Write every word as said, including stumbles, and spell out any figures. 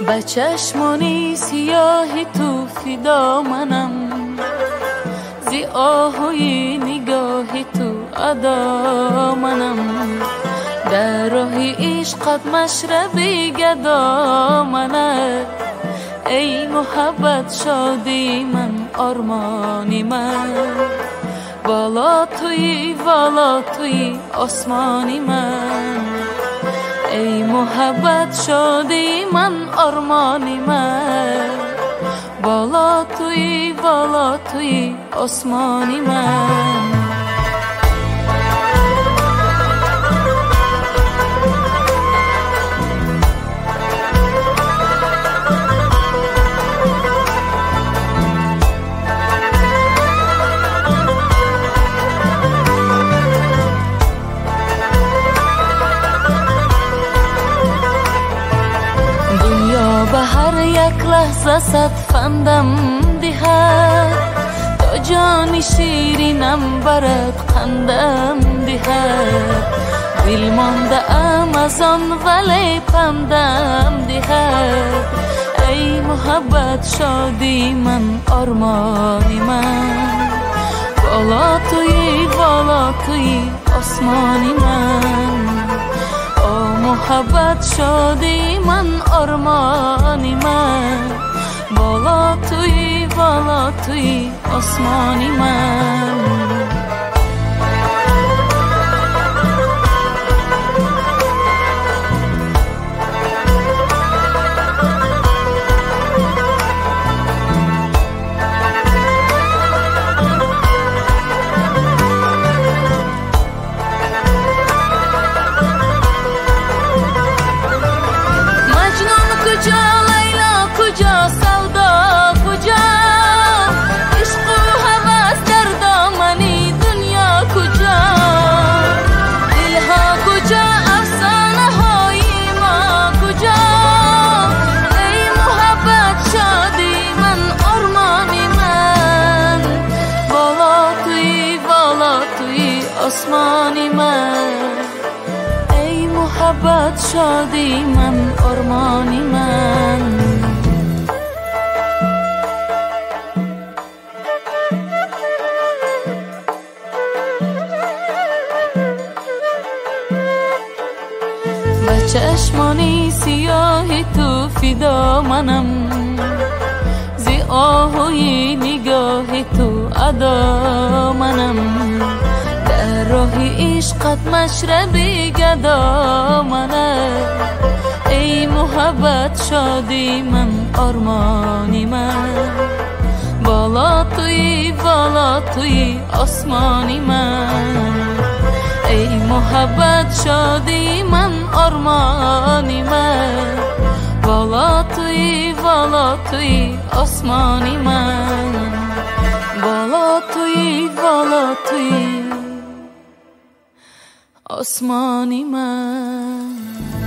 به چشمانی سیاه تو فدا منم، زی آهوی نگاه تو ادا منم، در راه عشقت مشربی گدا منم. ای محبت شادی من آرمانی من، والا توی والا توی آسمانی من. ای محبت شادی من آرمانی من، والا توی والا توی آسمانی من. به هر یک لحظه صد فندم دهد، تا جان شیرینم برد قندم دهد. دل مانده ام از آن ولی پندم دهد. ای محبت شادی من آرمانی من، والا توی والا توی آسمانی من. محبت شادی من آرمانی من، بالا توی بالا توی آسمانی من. آسمانی من، ای محبت شادی من آرمانی من. به چشمانی سیاه تو فدا منم، زی آهوی نگاه تو ادا منم، در راه عشقت مشربی گدا منم. ای محبت شادی من آرمانی من، بالا توی بالا توی آسمانی من. ای محبت شادی من آرمانی من، بالا توی بالا توی آسمانی من. بالا توی بالا توی آسمانی من.